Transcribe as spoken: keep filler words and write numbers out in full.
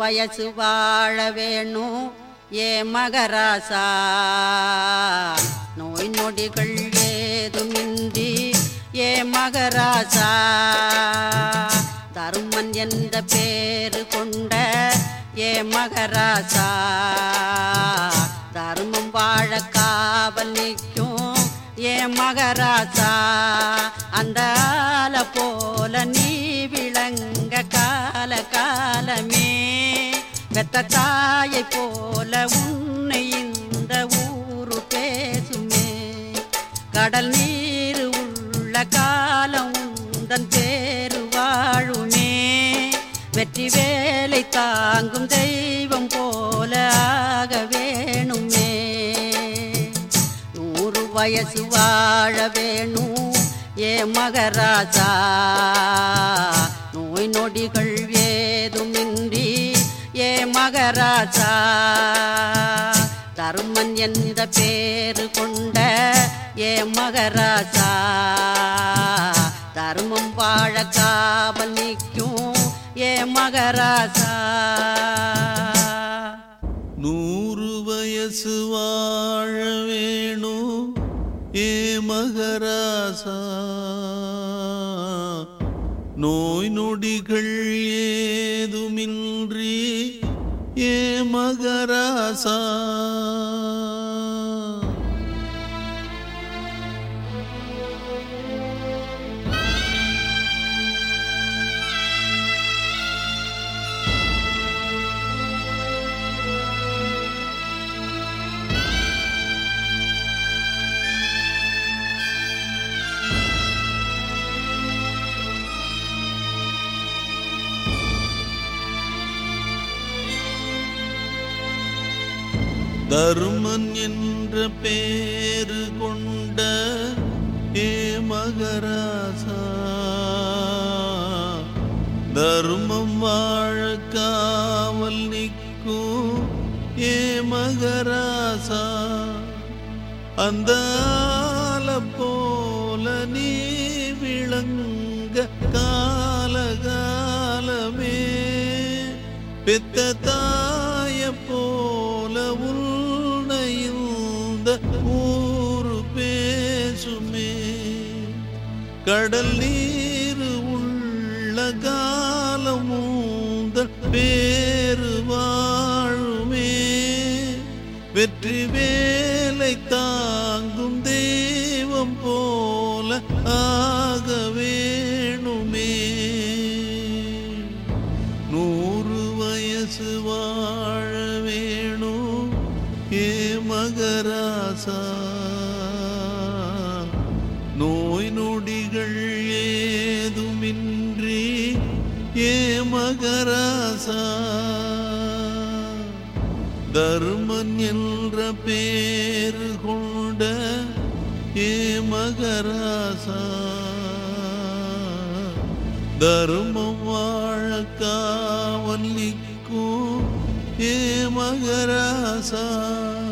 வயசு வாழ வேணும் ஏ மகராசா, நோய் நொடிகள் ஏதுமின்றி ஏ மகராசா, தருமன் என்ற பேரு கொண்ட ஏ மகராசா, தர்மம் வாழ காவல் நிற்கும் ஏ மகராசா, அந்த ஆல போல நீ விளங்க கால காலமே, பெத்த தாயை போல உன்னை இந்த ஊரு பேசுமே, கடல் நீர் உள்ள காலம் உந்தன் பேரு வாழுமே, வெற்றி வேலை தாங்கும் தெய்வம் போல ஆக வேணுமே, நூறு வயசு வாழ வேணும் ஏ மகராசா, நோய் நொடிகள் ஏதுமின்றி ஏ மகராசா, தருமன் என்ற பேரு கொண்ட ஏ மகராசா, தர்மம் வாழ காவல் நிற்கும் ஏ மகராசா. நூறு வயசு வாழ வேணும் ஏ மகராசா, நோய் நொடிகள் ஏதுமின்றி ஏ மகராசா, தருமன் என்ற பேரு கொண்ட ஏ மகராசா, தர்மம் வாழ காவல் நிற்கும் ஏ மகராசா, அந்த ஆல போல நீ விளங்க காலகாலமே, பெத்த தாய போல உன்னை இந்த ஊரு பேசுமே, கடல் நீர் உள்ள காலம் உந்தன் பேரு வாழுமே, வெற்றி வேலை தாங்கும் தெய்வம் போல ஆக வேணுமே, நூறு வயசு வாழ வேணும் ஏ மகராசா, நோய் நொடிகள் ஏதுமின்றி ஏ மகராசா, தர்மன் என்ற பேரு கொண்ட ஏ மகராசா, தர்மம் வாழ காவல் நிற்கும் ஏ மகராசா.